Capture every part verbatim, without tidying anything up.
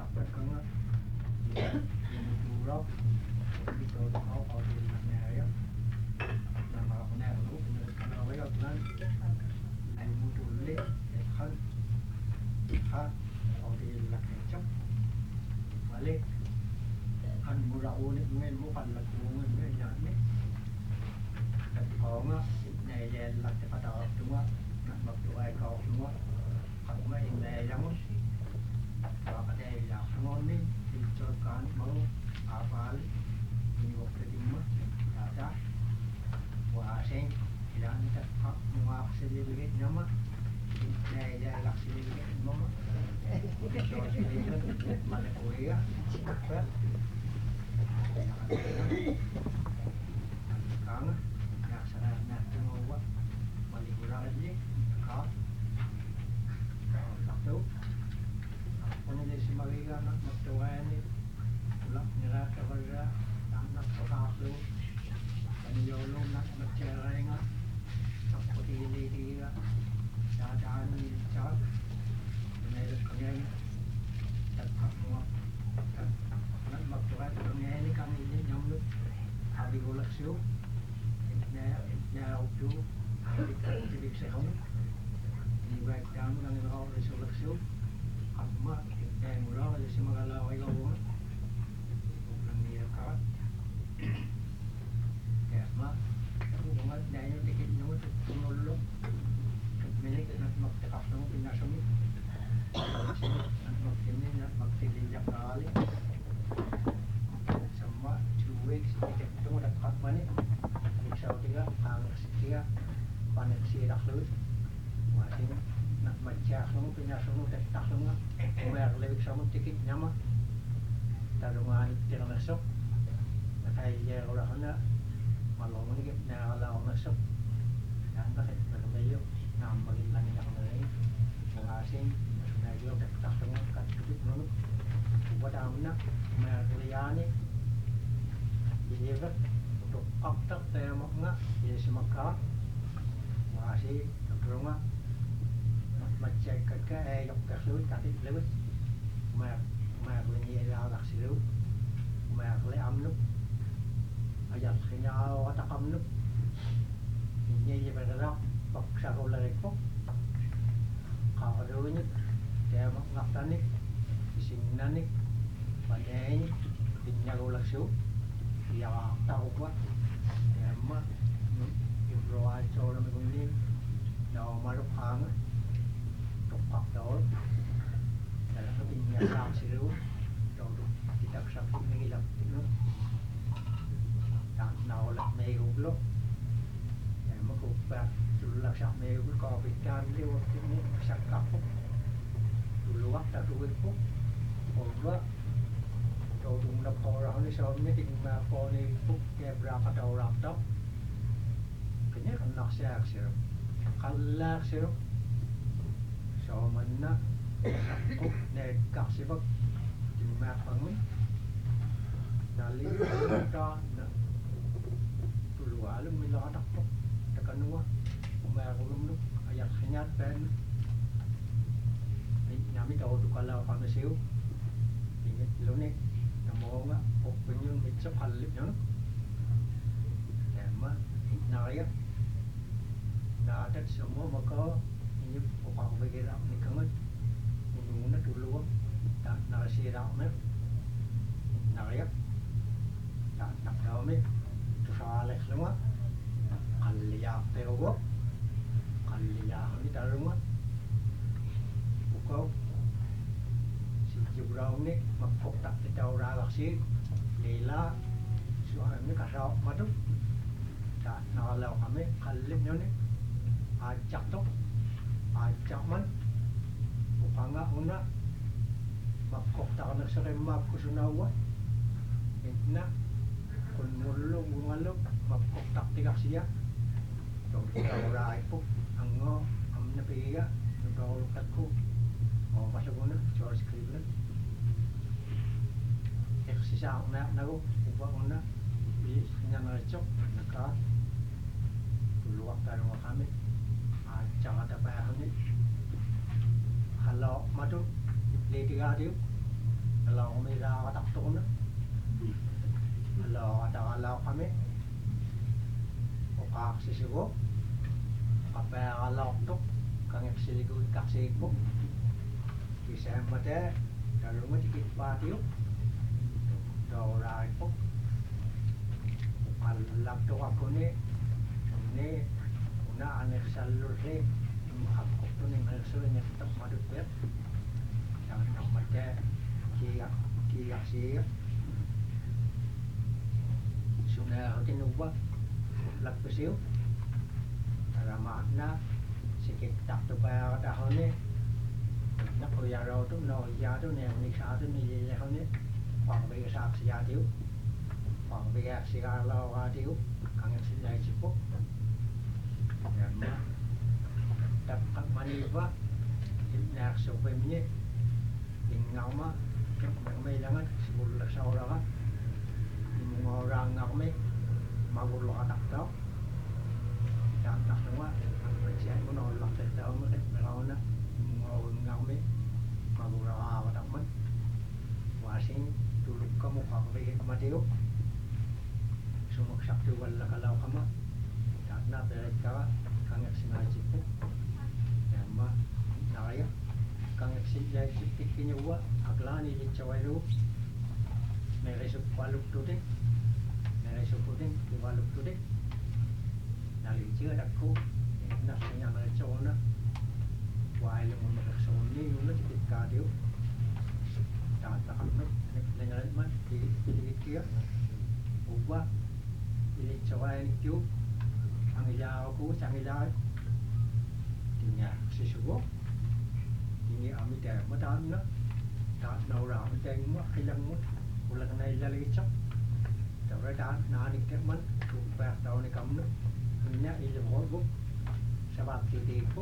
Kanga Duro Bito Tao Au Di Nanaria Nama Naru Kanaria Plan Ai Mutule Khan Ha Au Di Lakechap Balik Kan Murau ni Nguen Mukan Laku Nguen Nguen Nyane Tapi Kau Nga Này về Lak Pada Tua Nak Baktu Ai Kau Tua Kau Nga Inai Yamun Và cái này là ngon đi thì cho con máu à và nhiều cái gì mất là đó và sen thì là người ta học ngoại sẽ đi cái nhóm á này là lạc sẽ đi cái nhóm á cho sẽ đi cái mà là cuối á phép con á là sẽ là nạt cho ngô quá mà đi ra cái gì có lạc tốt Kung hindi si Mariga na magtuwayan ni Ulak nila kabaga Anak pakaklo Paniyolong na magtiyaray nga Nakapatili nga Dadaan ni Chad Pinayot ka ngayon Tagpak mo Anak magtuwayan ka ngayon ni kang hindi nyamlot Abi ulak siyo Ipna upyo Ibig sa kong Ibig dami kang ikaw Isi ulak siyo Amma yang mula ada si magala ay gawa lang niya ka ya ma kung mga dahil tikit nyo tumulo minik at magtakap ng pinasumi at magtinin at magtiliyak kali sama two weeks tikit ito mo dapat mani iksaw tiga pangak siya panik siya laklut masing nak macam semua punya semua tak tak semua, umur lebih semua tikit nyama, tarungan jangan masuk, nak ayah orang mana malam ni kita nak lawan masuk, dan nak nak beliau nak bagi lagi yang lain, mengasing sudah juga tak tak semua kat tikit mana, buat amna umur ni, ini kan untuk aktak saya makna, ini semakar, mengasih terungan. Macam kakak eh yok kasut kati lewat, mak mak lagi ada lak silu, mak le amnup, ayat kenya awat amnup, ini je bergerak, paksa kau lagi pok, kau dulu dia mak ngaftan ni, sini ni, pada ini, ini kau lak silu, dia tahu kuat, dia mak improvis orang begini, dah malu hang. Học đó là nó bị nhà sao xí rú rồi thì đặc sắc mình nghĩ là nó đạn nào là mê gục lúc để mà gục bạc là sắc mê gục có bị can liêu cái sắc cặp phúc rồi lúa ta rồi phúc rồi lúa rồi dùng đập hồ rồi nó sau nhất định mà hồ này phúc kẹp ra bắt đầu làm tóc cái nhất là nó sẽ xí rú khăn lá xí rú so mana kok nek kasih bak cuma pangun dali ta tulu alam mila tak pok takanua umar ulum ayat hanyat pen ni nyami tahu tu kalau kami siu ini lo ni namo nga pok penyun mitsap halip nyoema naya na adat semua maka ini orang bergerak ni kangen gunung nak dulu tak nak sirak mer nak ya tak nak tahu mer tu salah semua kaliya perogo kaliya ni tarunga buka si jibrau ni mapok tak tahu raga si lela suara ni kasau matu tak nak lau kami kalip ni ajak tu ajak man upanga una makok ta na sa map ko sunawa itna kun mullo ngalo makok tak tiga siya to ora ipo ango amna piga no to katko o pasaguna George Cleveland eksisa na nago upa una bi nyana chok naka tuluak ta ro kami jangan ada apa ni, kalau madu le tiga dia, kalau kami dah tak tahu na kalau ada kalau kami okak sisigo apa kalau tu kami sisigo kasih ko kisah mata kalau mati kita patio dorai ko kalau tu aku ni ni una anek salur ni aku tu ni ngelsul ni tak madu ber jangan nak mata kia kia sih sudah hotin ubah lak pesiu ramakna sikit tak tu bayar dah ni nak bayar rau tu no ya tu ni ni sa tu ni le ni khoảng bây giờ sạc xì thiếu khoảng bây giờ xì gà lao gà thiếu càng em xin dạy chụp bút dan ma dapat maniva nak sampai ni tinggal ma kami jangan sebelum seorang orang ngami magul lo tak tahu dan tak semua macam pun orang tak tahu mereka melawan orang ngami magul lo tak man masing dulu kamu kami kematiu semua sabtu wala kalau kamu tak nak mereka kangen sengaja pun yang ma naya kangen sengaja sedikit kinyawa aglani di cawairu meresuk baluk tu deh meresuk tu deh di baluk tu deh nali cia dakku nak senyam merecona wahai lemon meresoni ulah sedikit kadiu tak tak nak dengan man di di kia ubah di cawai itu ang ilaw ko sa ilaw tinggal sesuatu ini kami dah macam na tak nak orang macam mu hilang mu ulang naik lagi cak tapi dah nani keman super tahun ni kamu punya ilmu bu sebab jadi bu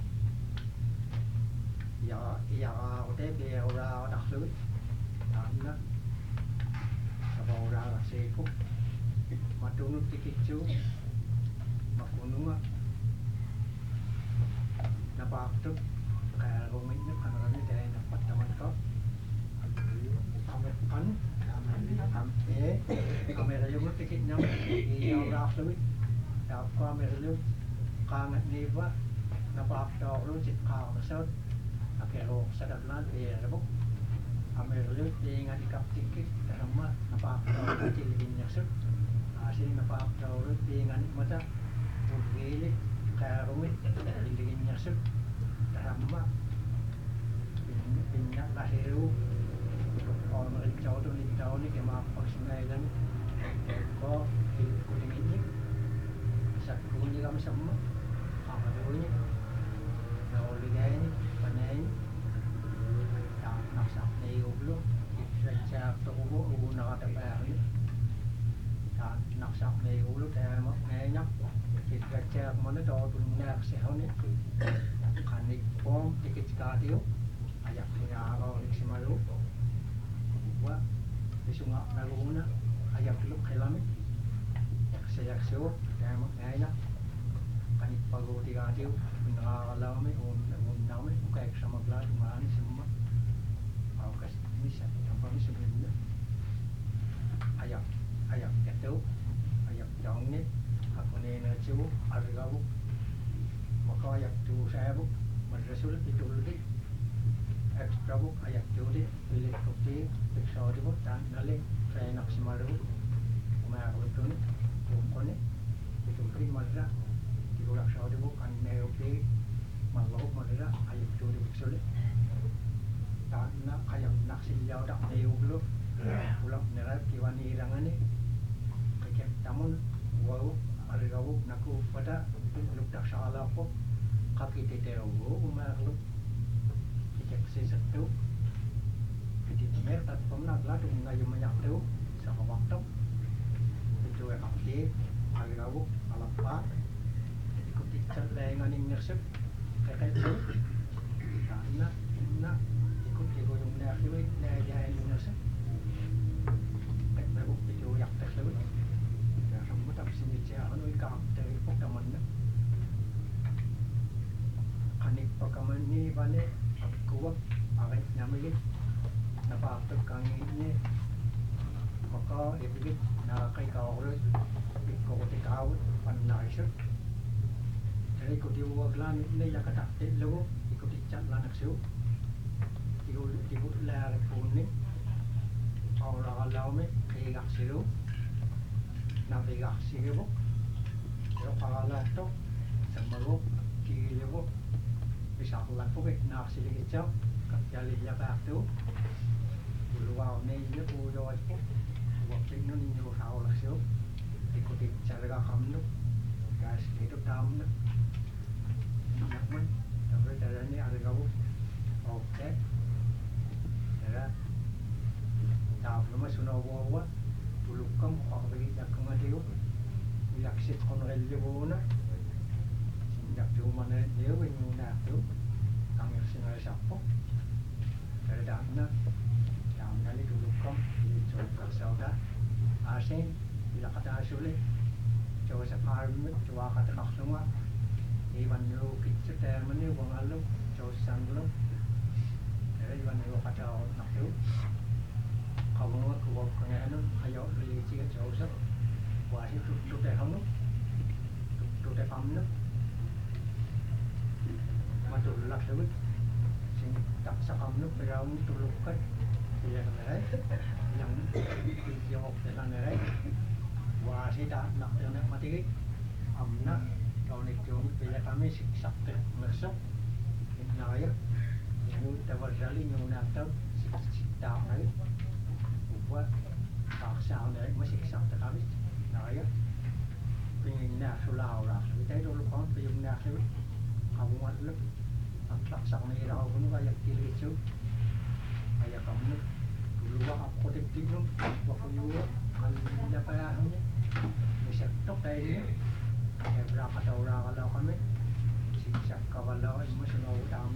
ya ya udah dia orang dah sulit tak nak sebab orang seku madunut tikicu makununga napa tu kaya rumit ni karena ni dia dapat teman kau kami kan kami kami rajin tikit nyam ia orang sulit dapat kami rajin kangat ni ba napa tu lu cik kau masuk akhirnya sedap nanti ya bu kami rajin dengan ikap tikit sama napa tu cik lebih nyasuk asyik napa tu lu dengan macam Gili kaya rumit iligin niya sir taramba pinyak lahiru or maritsaw to nitsaw ni kaya makapagsinailan ko kulingin niya sa kunin kami sa mga kakatuloy niya nauligay niya panay niya naksak na iublo sa tukubo ubo nakatabayan niya naksak na iublo kaya ngayon niya kita cek mana tahu tu nak sehau ni kanik pom tiket sekali ayak punya orang di Simalu buat di sungai Naluna ayak lu kelami saya sewa dan maknanya kanik pagu tiga tiu punya lami un un nami bukan sama gelas mana semua awak ni saya nampak ni sebenarnya ayak ayak itu ayak jauh ni aku ni nak cuba harga bu, maka ayat tu saya bu, madrasul itu lebih ekstra bu ayat tu di pilih kopi, pisau di bu dan nalik saya nak semua bu, mana aku tu ni, aku ni itu beri madra, tiga laksa di bu kan neopi, malau madra ayat tu di pisau dan nak ayat nak silau dak neoblo, pulang nerat kiwani irangan ni, kekep tamun wow harga bu naku pada luk dak salah ko kaki tete bu umar luk kicek seset tu kicek mer tak pernah ladu ngayu banyak tu sama waktu itu yang kaki harga bu alapa ikut ikat lengan ini ngersep kayak itu karena nak ikut digoyong nak duit nak jalan ngersep kayak bu itu yang tersebut tập sinh chia ở nơi cao dari phúc đồng mình kanik pakaman ni bane kuwak arit namin napapagkang ini maka ibigit nakakaikaw ikuti kawit pannaisot jadi ikuti wag lan nila katakti lago ikuti chat lan aksu ikut ikut lar punni awra galaume kigak siru navigak siru yo kala to samago kigilego bisa lan poke na siligit chao kapjali ya baktu luau ne ye u yo ko waktu ini ni yo sao la siu ikuti cara kamu gas itu tamu nak man tapi cara ni ada kamu oke cara tahu nama sunnah wawa dulu kamu kalau bagi nak kematiu yak sit konrel jebona sinyak tu mana dia wenyu nak tu kami sinai siapa cara dana kali dulu kamu di coba saudara asin bila kata asuli coba separuh coba kata semua iban lu kita termen ni buang alu coba sanglo jadi iban lu kata nak tu kamu mau kau kena anu ayo beli ciket coba sah wahid tu tu teh kamu tu teh kamu matu lak tu sing tak sakam nu berau tu lukat yang lain yang yang option lain wah sih tak nak yang mati amna kalau ni jom bila kami siksa termasuk naya yang tawar jali yang nak tahu siksa lagi buat paksa lagi masih siksa terkami naya pingin nak sulau lah kita itu lupa pingin nak tu kamu malu paksa ni rau pun kayak kiri itu kayak kamu luar aku tepik tu, waktu juga kalau tidak payah ni, mesti tok dah ini, berapa tahun dah kalau kami, siapa kalau ini mesti nak utam,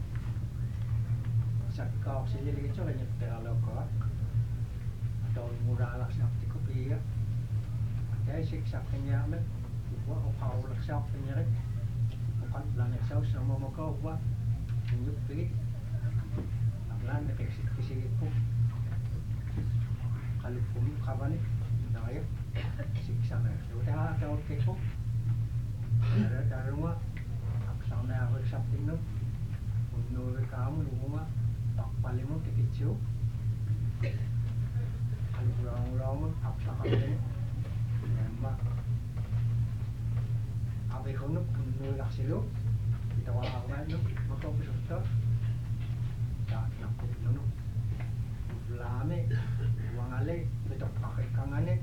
siapa sih jadi tu lagi terlalu kuat, atau murah lah siapa kopi ya, jadi siapa punya ni, buat kau lah siapa punya ni, bukan belanja siapa sama mereka buat, tunjuk pergi, lan dekat sisi itu. Kalau pun kawan ni, naya, siksa ni. Sudah ada orang kekok, ada ada rumah, aksan ni awak saping tu, undur kamu rumah, tak paling mu kecil. Kalau pulang-pulang, aksan kamu ni, nama, apa kau nak undur laksilu, kita walau awak tu, maka bersuatu, tak nak undur. Lame, uang ale, betul pakai kangannya.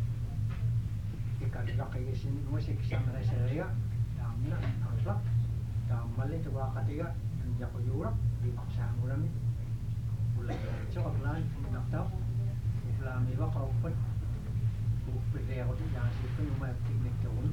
Jika kita kaya sini musik sama saya, damna, angklak, damalnya coba ketiga, menjaga jurak, dipaksa murami. Bulan coklat bulan, nak tahu, bulan mewah kau pun, bukti dia tu jangan situ rumah piknik jauh.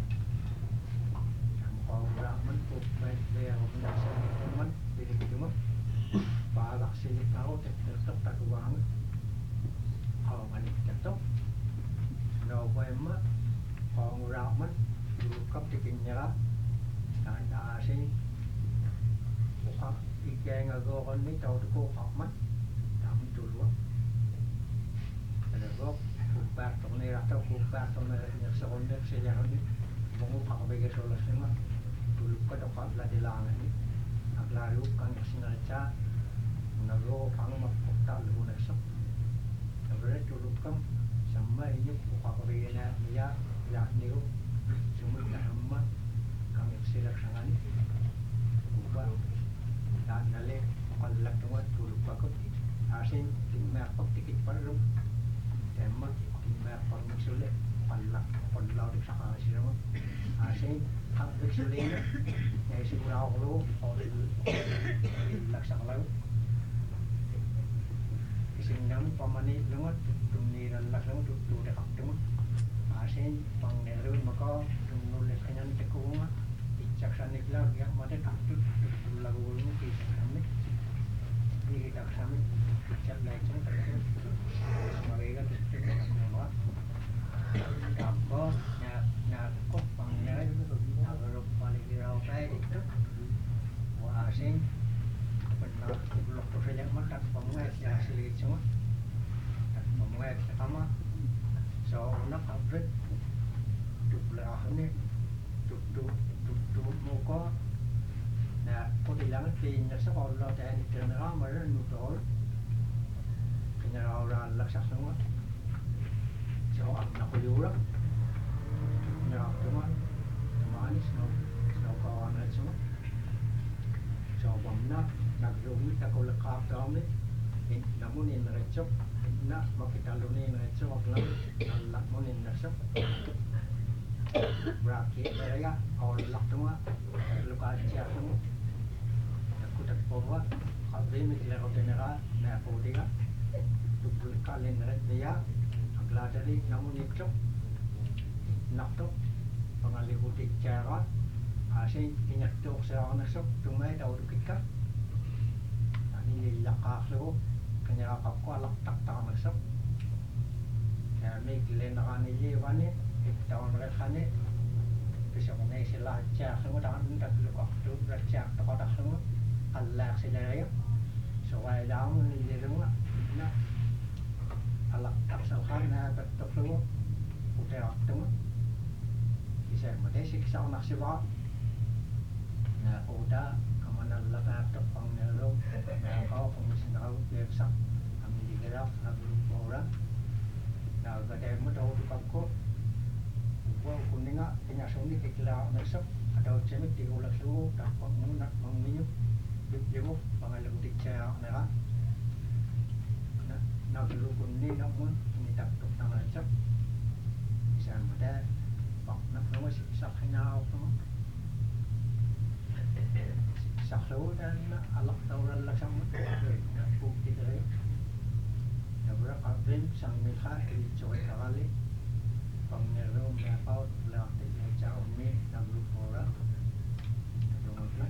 Kau beraman, bukti dia rumah saya teman, pilih cuma. Balak sini tahu tetap tak uang, kalau manik tetap, nawa emak, kalau muraman, lukap dikinyala, dan asin, buka ikan agoran ni tahu tu kau aman, kami dulu, ada kau kubar tu ni atau kubar tu ni yang seronok sejarah ni, bungu pakai begi solas ni mah, dulu kau dapat belajar langan ni. Lalu kang sinalca nago pang mapukta lu nasap nabre tulukam sama ini buka korena ya ya niu sumut nama kami silak sangani buka dan nale palak tuat tuluk pakut asin timmer pak tikit palu tema timmer pak maksule palak palak di sakang sirama asin hak bersulina ya isi kurang lu laksana lalu isi nam pamani lengot dumni dan laksana tu tu dekat tu asin pang neru maka dumul lekanyan tekunga icak sanik lah yang mata tak tu tu lagu lu kita kami ni kita kami icak lain tu sebagai kan tu semua apa nak nak kok pang neru kalau paling dirau kai itu, wah asing pernah blok tu saja semua tak pemuat ya selit semua tak pemuat sama so nak upgrade tu belah ni tu tu tu tu muka nah kau bilang tin nak sekolah dan general mana nutol general orang laksa semua so nak kuyura ya semua manis no no kawan semua so bamna nagrumi takol kap daun ni namun in recok na makita luni in recok lang Allah mon in recok berarti saya awal lak semua luka aja semua aku tak bawa kabin mikir general na podiga tu kalian red dia agla dari namun itu nak tu pengalihuti cara asin ingat tu saya nasuk tumai daud kita ani lakah lo kanya akap ko alak tak tak nasuk ya me kilen ani ye wani iktaun rekhane bisa kone sila aja semua tangan tak lu waktu raja tak ada semua Allah sedaya so ai daun ni semua na alak tak salhan na betul semua udah semua bisa mati siksa nak siwa na udah kemana lagi tak panggil na kau pengusin kau biasa kami digerak kami orang na gede muda tu kau gua kuninga punya suni kekila nasab ada cemik di ulas lu tak panggil nak menginyu bibu panggil lu dicaya na na na dulu kuning namun ini tak tak nama nasab bisa mati nak semua siksa kenal semua saklo dan alak tauran lah sama nak bukti dari ya berapa abim sang mikha di coy kali pangeru merapau belakang yang jauh ni nak berpura rumah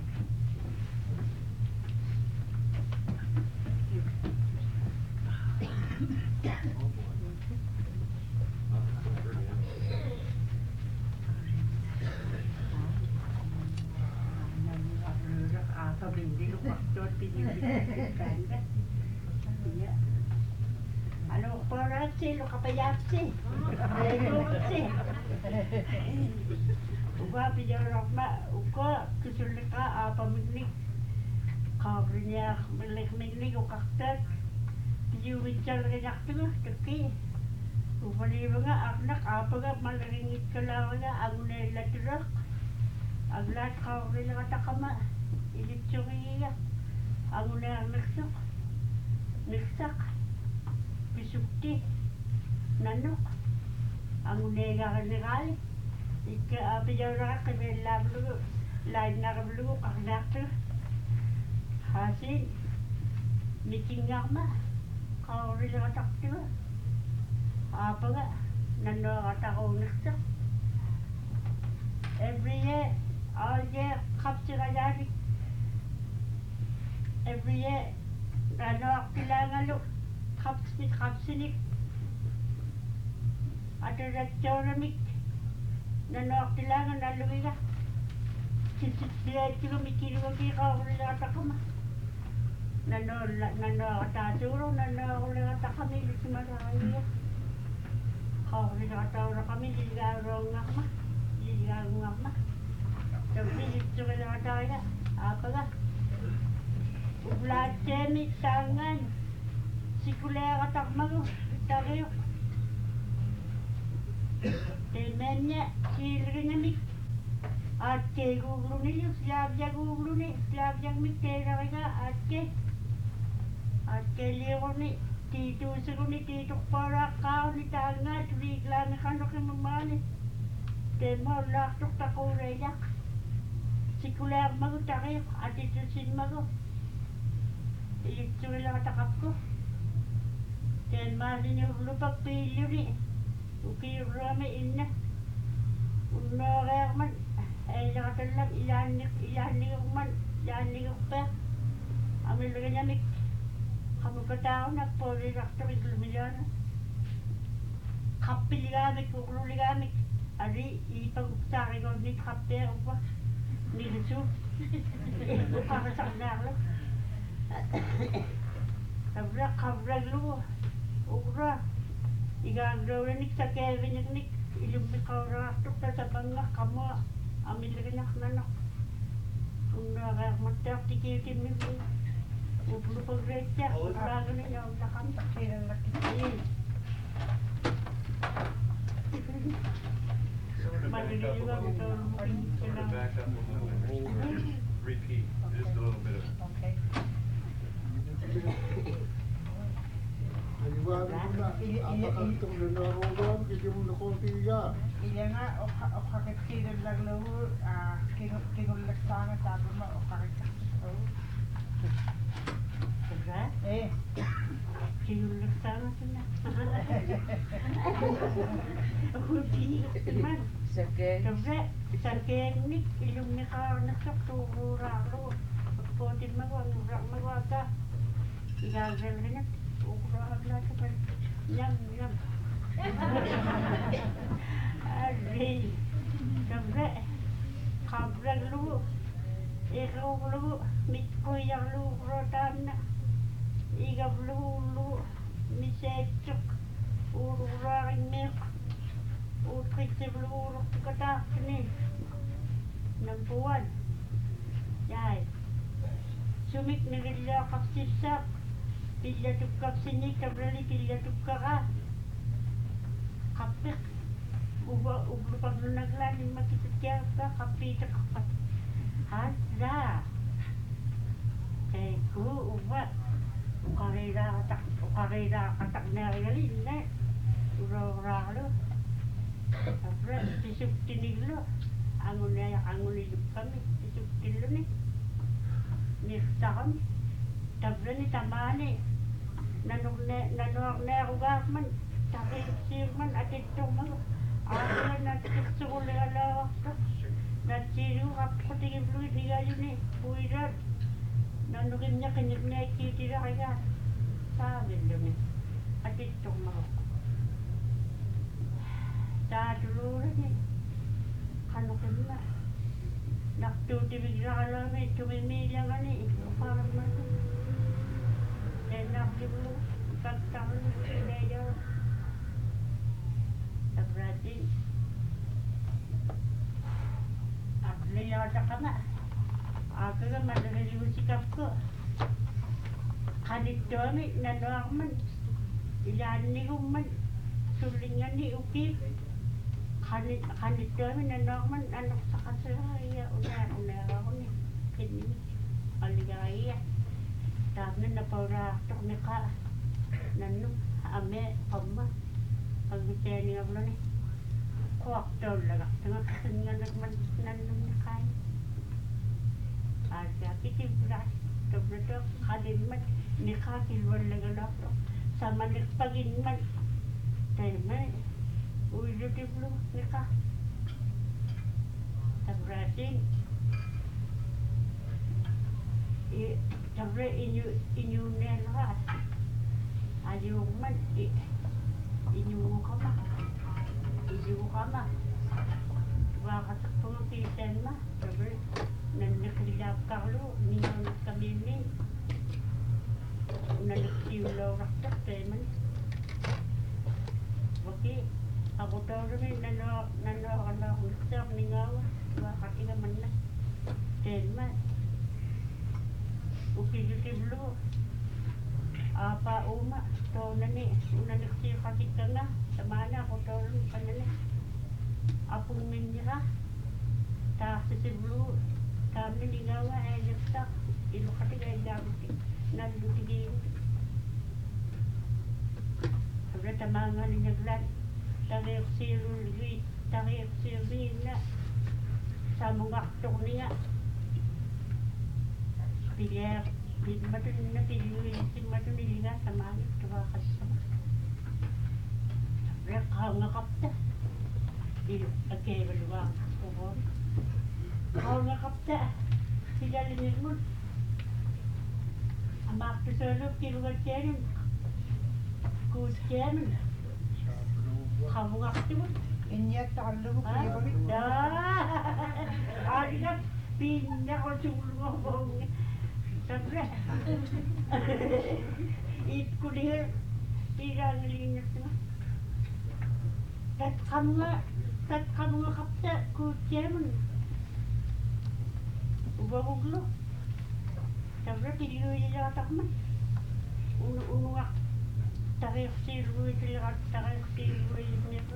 Ano para si lo kapayap si ano si uba pijak ma uko kusulika apa miknik kabrinya milik miknik ukaktet piyu bicara kenyak tu teki upali mga anak apa ga malaringit kalawala agune latrak aglat kabrinya katakama ilit chungiya agune miksak miksak bisukti nanok agune gagal ik apa jara kebela bulu lain nak bulu kaknak tu hasil meeting ngama kau bila tak tu apa ga nando kata kau miksak every year all year kapsir ajari every year nando kilangan lu kapsir kapsinik ada rajoramik nando kilangan lalu ika cincin dia itu mikir mikir kau boleh kata kama nando nando kata suruh nando boleh kata kami di semua hari kau boleh kata orang kami di garong ngama di garong ngama tapi itu boleh kata ya apa lah belajar ni tangan sekolah kata malu tarik temennya silringnya ni ate guglu ni siap jaga guglu ni siap jaga ni tera mereka ate ate lihat ni tidur seru ni tidur para kau ni tangan tuli gelang kan nak memani temor lah tu tak kau rejak sekolah malu tarik ate tu sin malu itu lah tak aku dan masih lupa pilih ni ukir rame inna unna man ay nakatalang ilan ilan ni man ilan ni pa amil ganya mik kamu katao na pori rakto ilumilyan kapil gamit kukulu gamit ari ipag uksari ko ni kapil pa ni lisu para sa naglo Tabra kavraglu ura igagrawnik sa kevinik ilumbi kawratuk na tabanga kama amilganak nanak unda kaya matak tikitin mi uplu pagretya uragan ni yaw lakam takiran lakit madaliwa ito Back up a little bit. Repeat, just a little bit of. Okay. Naliwanag mo na, apakantong na naroon, hindi mo na kontiga. Iya nga, o o kakit kinul lang lo, ah, kinul kinul lang sana sabi mo, o kakit oh. tabra Eh, sinulak sana sila ako sinulak naman Sakit. tabra sa kevinik ilumbi kawranak tururalo pagpotin magwag magwaga igagrawnik ura agla sa nyam nyam Ari, tabra kabrag lu ikaw lu mitkoyang lu rotan igab lu lu misechuk ururaring milk utkitsib lu uruk katak ni ng buwan yay sumik nagilla kapsipsak pilya tukap sinik kabrali pilya tukaka kapik uba ublu paglu naglanin makitutya ka kapita kapat hada teku uba ukarira katak ukarira katak na yalin na ura-ura Tapos sisuk tiniglo angon na angon ni kami sisuk tiniglo ni nista kami tapos ni tamani nanong ne nanong ne ugaman takip sirman at itong mga ako na nagsukul na alawak ka natsiru kapko tingin fluid ni gayo ni puwirat nanugin niya kanyag na ikitira kaya sabi namin at itong mga sa duluran eh kanukin na naktutibig na kalami tumimilya nga ni parang natin eh naklibo pagtaklo sineyo tabratin akliyata ka na ako nga madalaliw sikap ko kanit domi nanuak man ilan ni man sulingan ni ukip kanit kanit domi nanuak man anak sa kasaya una una ako ni kini aligaya dami na pauraktok ni ka nanu ame pama pagmiteni nga ni kuwak daw laga tanga kasan nga nagman nanu ni kaya Arja kitib ras tableto kadin man ni ka kilwan laga lakto sama ni pagin man tema ulo tiblo ni ka tabrasin i tabre inyu inyu nelha ayo man i inyu kama inyu kama wakat pumpisan ma tabre nanakilap kaklo ninyo kami ni nanakilap raktak teman okay ako daw rin nano nano ano usap ningaw wakat ika man na teman ukilitiblo apa uma to nani nanakil katika nga samana ako daw rin kanani apong minira ta sisiblo kami lingawa ay nagtak ilo katiga ay gamit nalutigin sabi tamanga linyaglan tariyak sirulwi tariyak sirulwi na sa mga aktok niya pilya matun na pilya matun niliga sa mga tuwa kasama sabi nga kapta ilo agkaibaluwa kubon Kau nga kapta, sila linir mo. Amak to solo, kirugat kaya Good kaya nun. Kamu nga kapta mo. inya talo mo Ha? kuya ulit. Dah. Ari ka, pinda ko sulo mo. Sabre. itkuli piirangiliin tat kamga tat kamga kapta kuutjemun ubaguglo tabra piliyuilatakman unu unuak tariqsiiruitiliqat tariqsiiruinnitla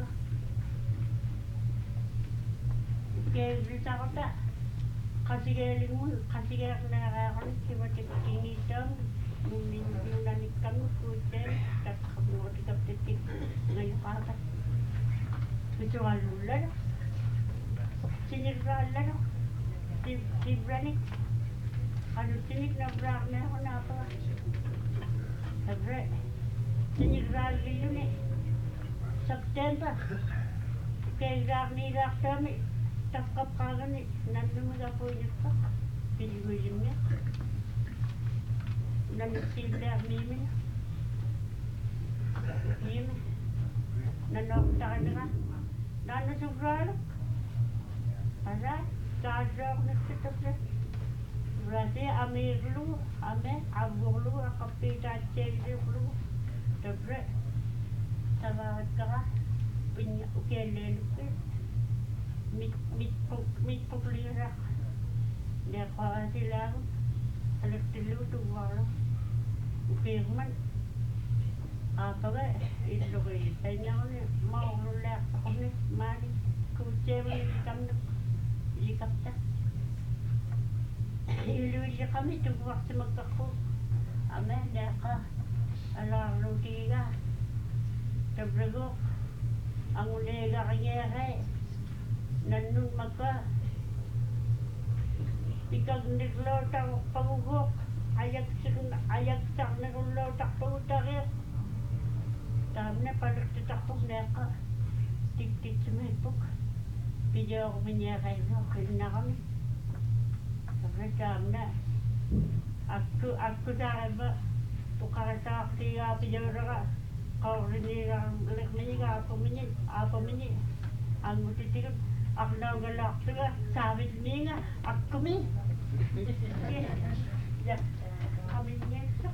keevritaqata qasigeelingun qasigeernaaqaaqanik kimatik kingiitaam nunnin nunanikkamut kuutteem tatqamuutikaptatik ngayuqaatat vituallullalo sinirraallalo tibranik qanutsinik nabraarneequnaapaga tabre sinirraallilluni September keiraarniiraartaami taqqaqqaagani nannumigapuinippa piliguilimmi nannutsiillearniimina niimi nannoqtaqaniga naannasugraalu asa taadroorniqtitapla rasi amiirlu ame avvurlu aqappiitaatseelliuqlu tabre tavaatkara pinnya ukeelleeluppi mit mit mit populiera de qaasilagu alektillu tuvalu ukirman apaga illugi tainyauni maulullaaqtaqni maali kuutseemani kamnu likapta illuilliqami tuvuartimakkaqu ame deqa alaarlutiiga tabragu anguleegarigeere nannun maka ikagniglootaruqpaguguuq ayaksirn ayaksarnirullootarpagutariuq taamna palertitarpuk neeqa tiktitsimiippuk pijoormiñeeqailluq innaqami tabre taamna akku akkutaarama tuqarataartiigaa pijoorara qaurriniigarlerniiga aapamini aapamini angutitigut aqnaugalaartuga saavitniinga akkumi ja qaminniaksa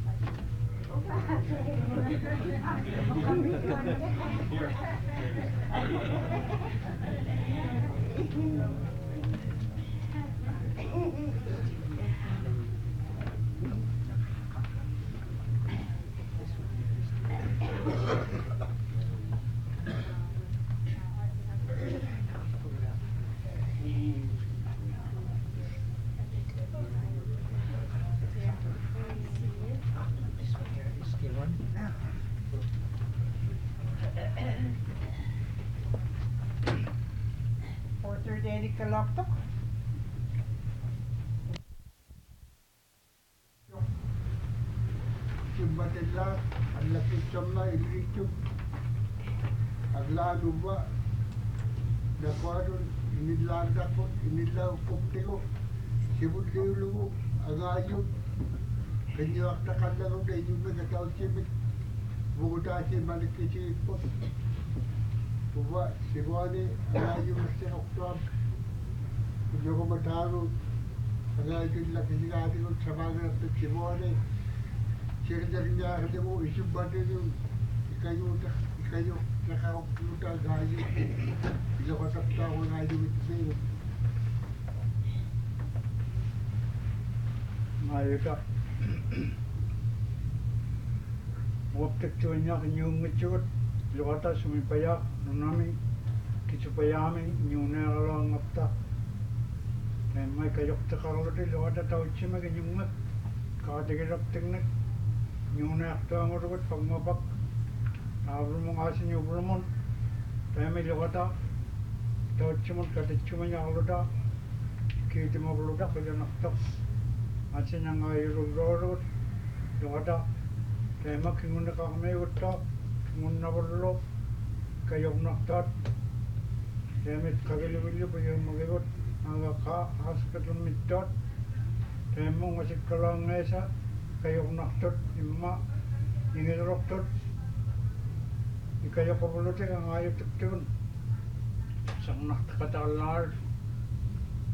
Porter Derek Kaloktok. Simbatilla allakitsamma illichum aglaadumma dakwaadun inillaardakut inillaukkumtigu sibulliulugu agaayum kanyiwaqtaqallagu dayumme katausimit bugutaasi malikkisiipput uwa sibuani agaayumassiqoqtuam ujogumataagu agaayullakisigaatigu samaagiraptuk sibuani Sekretarnya isip badan ikayu ikayu nakau luta gaji bila kata tahu gaji itu Mayuka waktu tuanya nyung ngecut luata sumipaya nunami kisupayami nyune ala ngapta dan mai kayok tekalu di luata tahu cima kenyungat kau tegak tegak nyune aktuangurut pagmapak abru mengasin yubrumon temi luata tahu cima kata cuma nyaluda kita mau luda kerja naktak asin yang air urut luata tema kingun kami utta kingun nabarlo kayok naktat temi kageli bili punya magibot angga ka hospital mitot temu masih kelang esa kayok naktat imma ingin doktor ikayok kabuluti ang ayo tukun sang nakatalar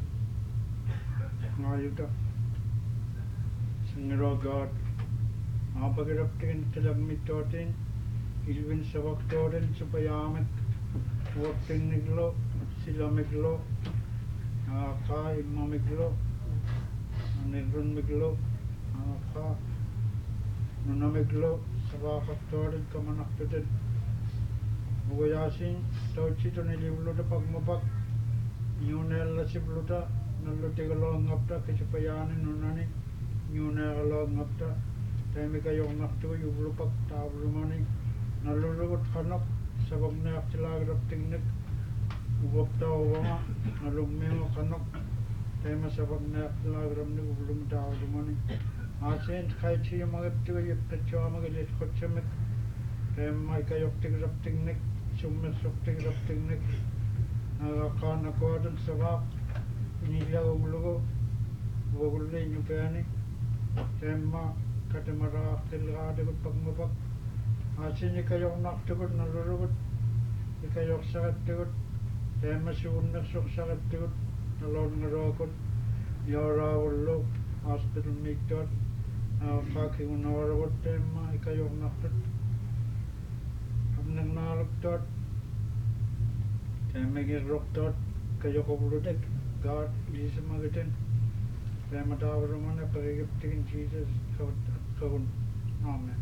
ngayo ta singrogat Aapagiraptigan tilagmittuatin ilvin savaktorin supayaamek uaptinniglo silamiglo aaqa immamiglo anirrunmiglo aaqa nunamiglo savaqattorin kamanaqtutin ugayasin tauchitun ilivluta pagmapak nyuneellasivluta nallutigaloangapta kisupayaani nunani nyuneegaloangapta taimikayornartugu yuvlupak taavlumani nallulugut qanak savagneaqtilaageraptignik ugaptauvanga nalummiinga qanak taima savagneaqtilaageramnik uvlumi taavlumani aaseen qaitsiyamagaptigu yiqqitsuamagil isqutsamik taimmaikayortigiraptignik summersortigiraptignik naaqaanakuatun savaaq inillauglugu uvagulli nyupeani taimma katamaraaqtilgaatigut pagmapak aasin ikayornartugut nallulugut ikayorsaqattugut taimma suunnersorsarattugut naloongaruakut yoraavullu hospital miiktuat aaqqaakigunavaragut taimma ikayornartut amnernaaluktuat taimagirrortuat kayoquvlutik God liisamagitin taimma taavarumana parigiptigin Jesus kavun amen.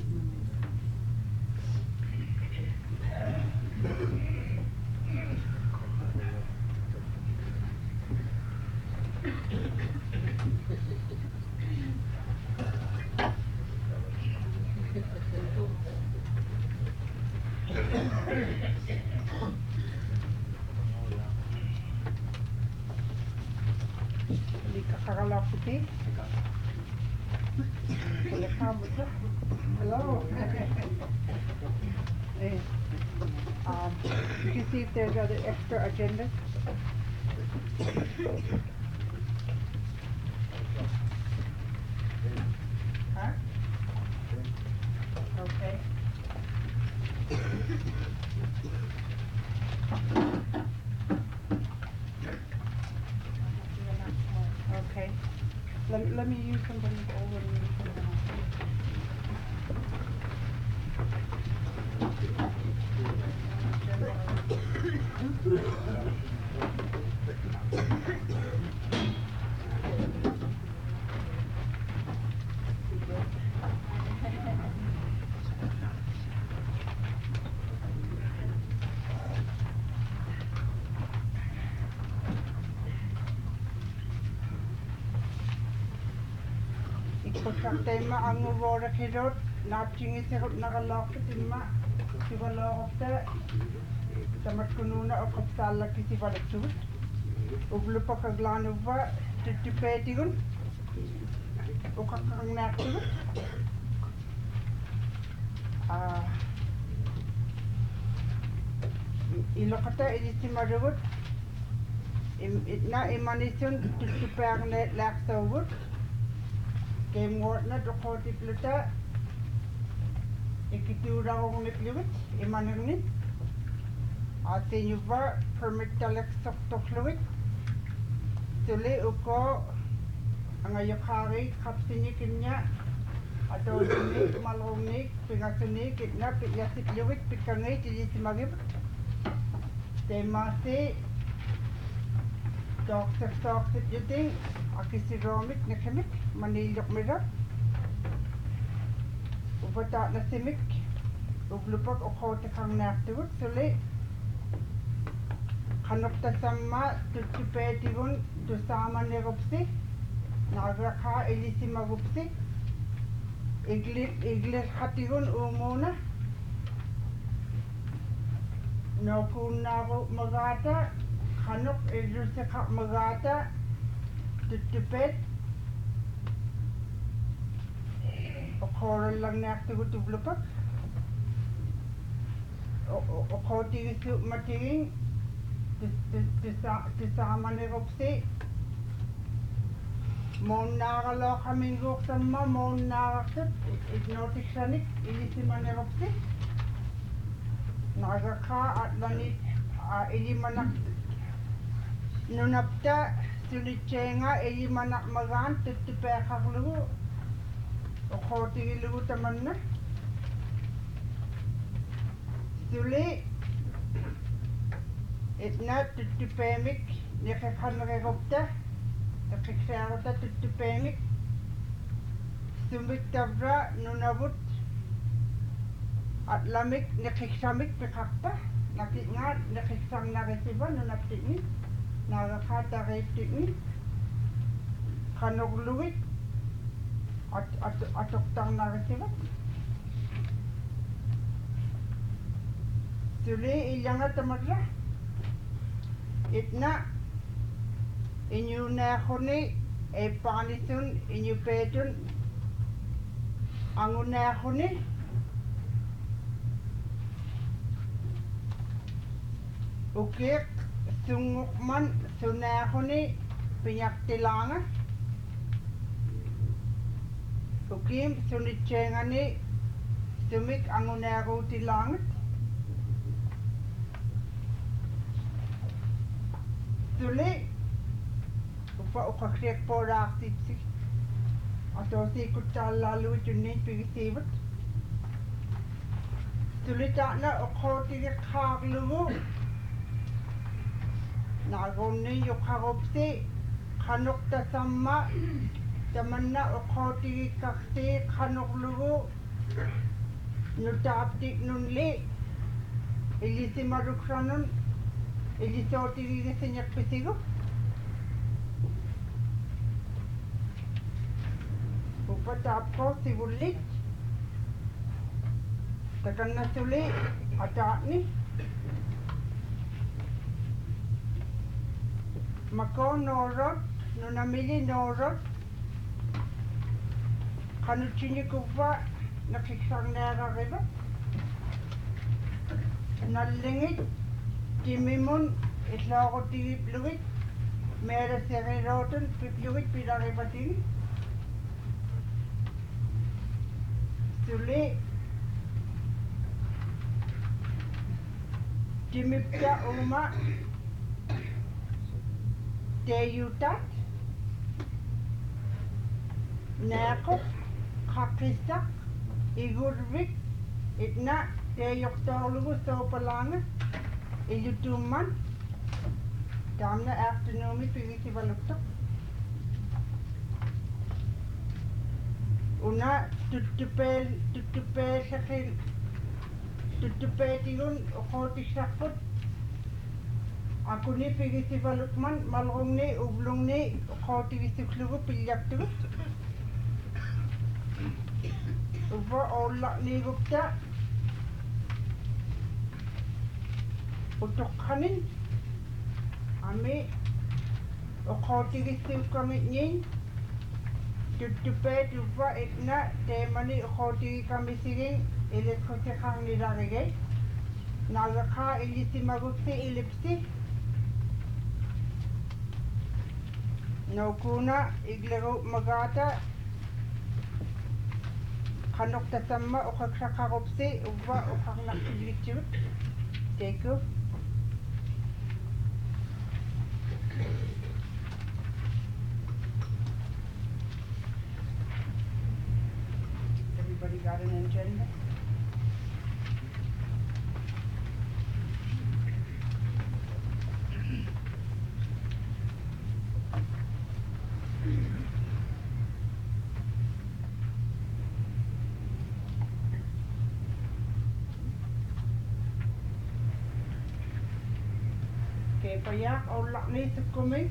Hello. Hey, um, you can see if there's other extra agendas. Huh? Okay. Okay. Let, let me use somebody's old one. Tema ang ngora kirot natching isirot nagalokit imma sibalokta tamat kununa o kapsala kisi balachut ublupa kaglanuva titipetigun o kakangnaktut ah ilokata idisimarugut na imanisun titipagne laksawut Game warna dokotik luta ikitiurang nikliwit imanernit ate nyuva permit talek soktokluwit tuli uko ang ayakari kapsini kinya atau ini malongni pingasuni kitna piyasit liwit pikangai tili simagib temasi toxic toxic yuting akisiromik nekemik manilok mirap upata nasimik ublupak okote kang naktiwut suli kanokta sama tutupetigun tusama negopsi nagrakha ilisima gupsi iglit iglit khatigun umuna nokunago magata kanok ilusaka magata tutupet okoral lang naktigut ublupak okoti isu matiging tisama negopsi mon nagalo kamingok sama mon nagakit ignotik sanik ilisima negopsi nagakha at lanit ilimanak nunapta sulichenga ilimanak magan tutupekaklugu uqotigilugu tamanna tuli itna tuttupeemik niqeqanneqequpta eqiqsaaruta tuttupeemik sumik tavra nunavut atlamik niqiqsamik piqaqpa nakiqngaat niqiqsarnarisiva nunaptiqni naaqaqaatariiptiqni qanorlugit at at atoqtarnarisiva tuli illanga tamarra itna inyunaaquni eippaanisun inyupeetun angunaaquni ukiq sunguqman sunaaquni piñaqtilaanga ukim sunitseengani sumik angunaaquutilaangat tuli upa uqaqsiaqporaaqtitsi atoosiikuttaalaaluit unniit pigisiivat tuli taana uqootigiqqaaqlugu naagunni yuqqarupsi qanuqtasamma tamanna uqootigiqqarti qanuqlugu nutaaptik nunli illisimaruksranun illisootigigisiñaqpisigu upa taapqo sivullit takannasuli ataaqni mako noorot nunamili noorot qanutsiñikuvva naqiqsarneerariva nallingit timimun itlooqutigiplugit meeraserirootun piplugit pilaripatigi tuli timipta uma teeyutat naaqoq qaqissaq igurvik itna teeyoqtoorlugu soopalaanga illutumman taamna afternooni pigisivaluktoq una tuttupeel tuttupeesaqil tuttupeetigun uqootiksarput akuni pigisivalukman malrungni uvlungni uqootigisuklugu piljaktugut uva oollaqniigupta utuqqanin ami uqootigissuukkamitñiin tuttupeet uva itna teemani uqootigikamisigin ilisqusiqarnilarigay naaqaqaa illisimagutti ilipsi nookuna igleru magaata qanuqtasamma uqaqsaqarupsi uva uqarnaqtigitsigut teiku everybody got an agenda? Okay, payak oollaqni tukkumi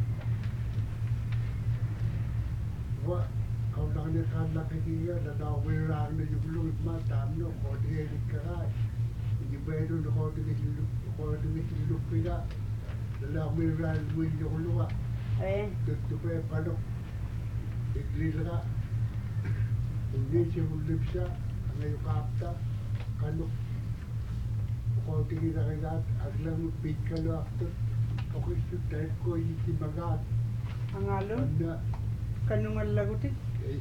wa kaulangni kaanlaqigiga nanaawiraarna yuglugitma taamno qootigeelikkagaa igibeedu noqootigisillu qootigisilluppiga nanaawiraarmuilluqluga eh tuttupee qanuq iglilga unniisimullipsa angayuqaapta qanuq qootigilarigaat aglamu pikkaluartut oqissut taikkoyittimagaat angalun anna kanungallagutik ei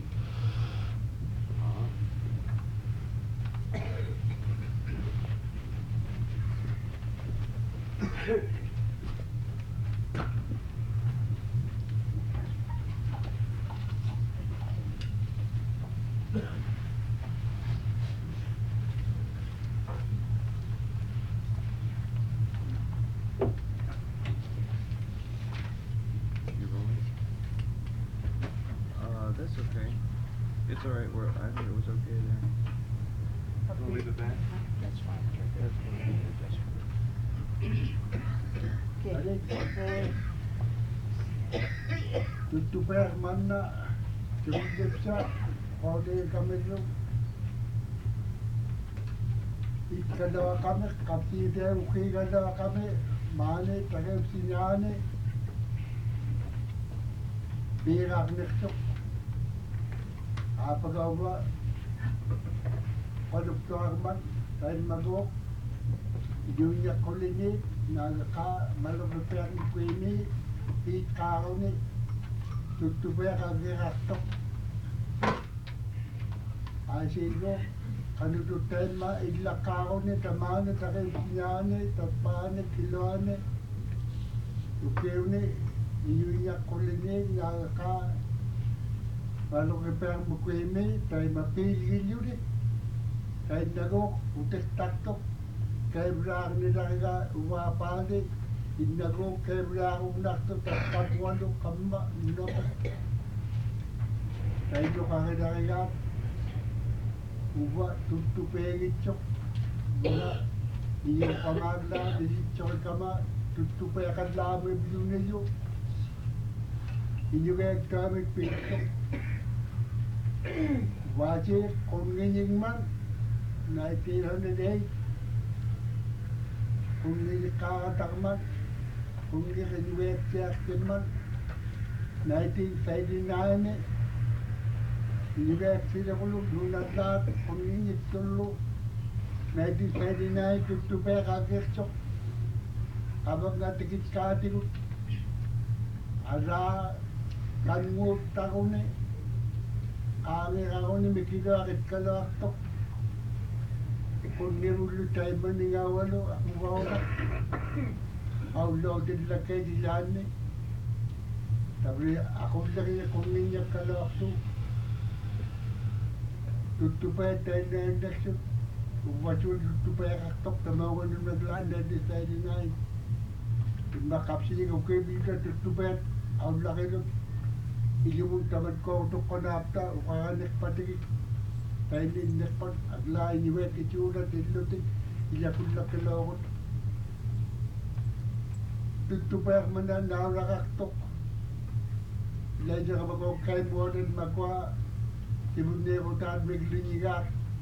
It's alright, we're, I think it was okay there. Want to leave it back? That's fine, that's fine, that's fine. Okay. Tuttu per manna Jumdipsa Ode Kamilum Ikada Kame Kapti de Ukigada Kame Mane Tagam Sinyane Birak Nikto Apagawa Paduk Torman Tain Mago Junya Kolini Nalaka Malabaper Queenie Pete Caroni Tuttu per Aviratto Asigo Kanutu Tema Illa Caroni Tamane Taresiane Tapane Kilone Ukeune Junya Kolini Nalaka Malabaper Queenie Taima Pili Kay nago utek takto kay brar ni daga uwa pande inago kay brar unakto takatwalo kamma no kay do kay daga uwa tuttu pegitcho na iyo kamagla dicho kama tuttu pe kadla me biuneyo iyo kay kami pitto waje konging man nineteen oh eight Kungi Karatakman Kungi Renwet Jackman nineteen eighty-nine Nibek Sidakulu Lunatlat Kungi Tulu nineteen eighty-nine Tuttu Peka Kirchok Abang Natikit Katiku Ada Kanmut Takune Ame Rakone Mikiga Ritkalatok Kung nirulu tayo maningawalo, ako wala. Outloaded lang kayo diyan eh. Sabi, ako lang kung niya kalakso. Tutupay tayo na election. Kung wasun tutupay kaktok, tamawan ng naglaan na nineteen ninety-nine. Kung makapsinig ako kayo bigla tutupay, ako lang kayo. Ilimong tamad ko, ito kanapta, o kakanik patigik. Tayo ninakpan, aglain ni wet itsura, tilutin, ilakulak kilawot. Tutupay man na nakaktok. Ilay na kapag kay mo rin magwa, tibun niya ko tahan miglingigak.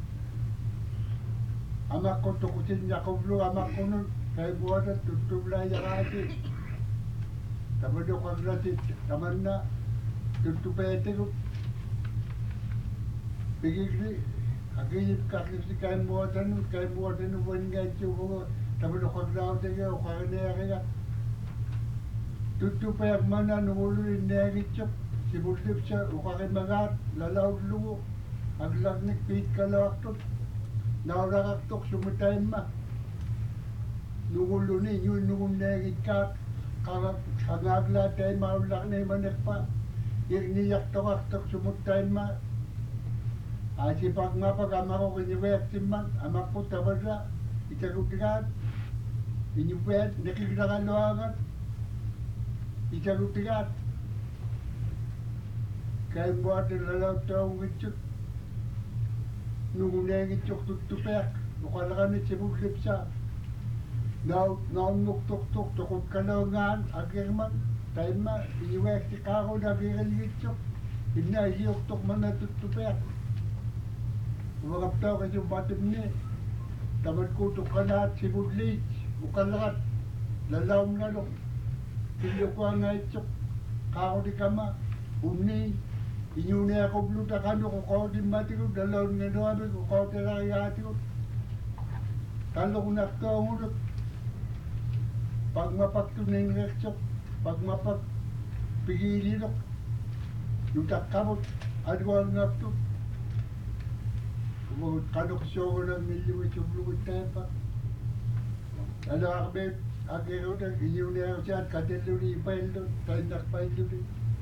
Amak ko tukusin niya kublo, amak ko nun, kay mo rin tutublay yakati. Tamad ako kagratit, taman na, tutupay ito. Bigigli, agilip kakip si kay muatan, kay muatan ng buwan nga ito ko, tapos ako kaglaw tayo, o kakanaya kaya. Tutupay ang mana, nungulo rin nangit siya, si Bultip siya, o kakimagat, lalaw lungo, aglagnik, pit kalaktot, naurakaktok, sumitay ma. Nungulo ni, yun nungong nangit ka, kangagla tayo, maulak na yung manik pa, niyak tokaktok, sumitay ma. Asi pag nga pag ama ko kiniwet man, ama ko tabasa, itarutigat, iniwet, nakikilakaluangat, itarutigat. Kaya mo atin lalaw taong gitsuk, nunguneng gitsuk tutupek, nukalakan ni Sibulip sa, naon nuktuk-tuk, tukot kalawangan, agirman, tayo ma, iniwet si kako na biral gitsuk, ina iyok-tuk man na tutupek. Magaptaw kasi yung batim niya. Tamad ko ito kalat, si Budlit, ukalakat, lalawang lalong. Kilo ko ang naitsok, kako di kama, uni, inyo na ako bluta kano, kukaw di mati ko, dalawang nga nawabi, kukaw di rakayati ko. Talo ko naktaw ang ulot. Pag mapagto na yung reksok, pag mapag pigililok, yung takkamot, adwal nga ito. Kano siya ko ng miliwit yung luwit tayo pa. Ano akabit, agero na, inyo na ako siya, katilo ni ipail doon, tayo nakpail doon.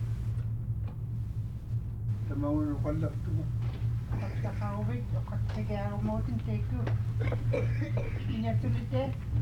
Sa mga nukalak ito mo. Pagkakawit, o kasi kaya mo din take ko. Inatulit eh.